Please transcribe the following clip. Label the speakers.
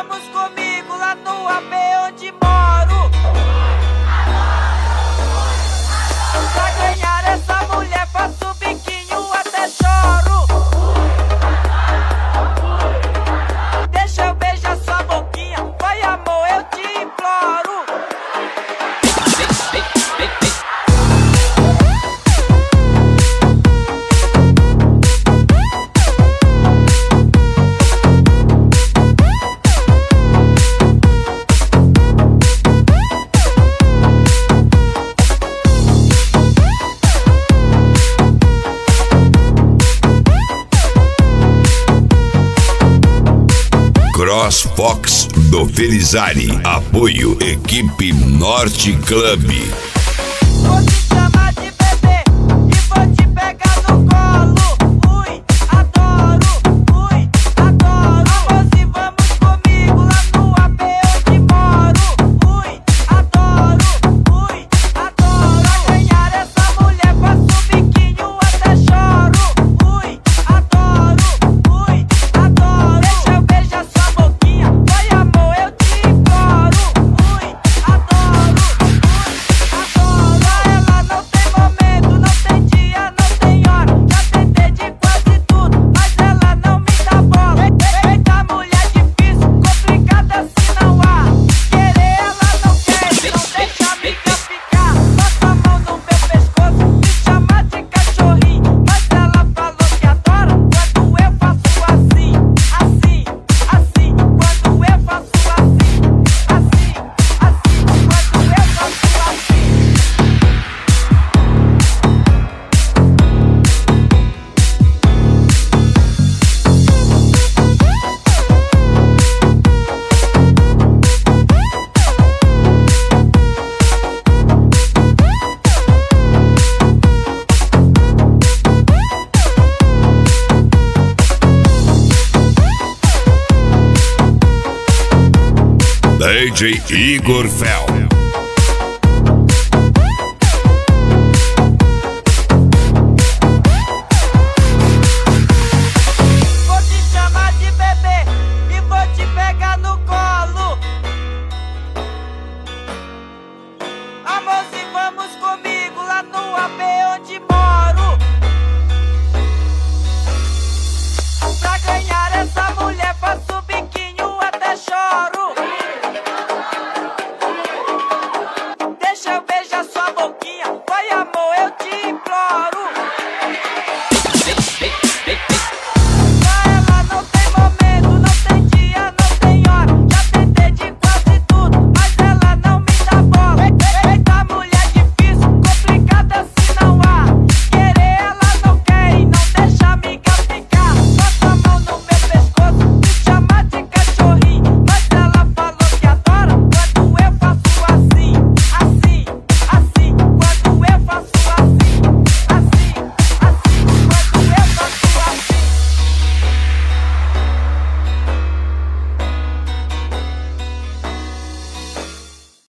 Speaker 1: vamos comigo lá no AP onde moro. Pra ganhar essa mulher faço o biquinho até choro. Deixa eu beijar sua boquinha, vai amor, eu te imploro.
Speaker 2: CrossFox do Felizari. Apoio Equipe Norte Club.
Speaker 1: Vou te chamar de bebê e vou te pegar no colo. Ui, adoro, ui, adoro. Hoje vamos comigo lá no AP onde moro. Ui, adoro, ui, adoro. Pra ganhar essa mulher faço o biquinho até choro. Ui, adoro, ui, adoro. Deixa eu beijar sua boquinha, vai amor, eu te imploro. Ui, adoro, adoro. Ela não tem momento, não tem dia, não tem hora. Já tentei de quase tudo, mas ela não me dá bola. Eita mulher difícil, complicada assim não há. Querer ela não quer, não deixa a amiga ficar. Bota a mão no meu pescoço, me chama de cachorrinho. Mas ela falou que adora quando eu faço assim, assim, assim. Quando eu faço assim, assim, assim. Quando eu faço assim.
Speaker 2: DJ Igor Fel.